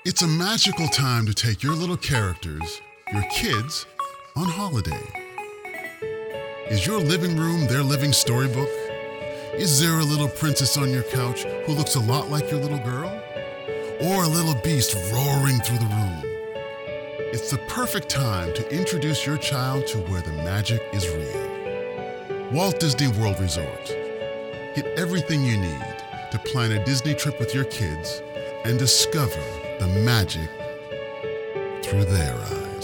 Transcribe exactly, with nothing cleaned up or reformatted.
It's a magical time to take your little characters, your kids, on holiday. Is your living room their living storybook? Is there a little princess on your couch who looks a lot like your little girl? Or a little beast roaring through the room? It's the perfect time to introduce your child to where the magic is real. Walt Disney World Resort. Get everything you need to plan a Disney trip with your kids and discover the magic through their eyes.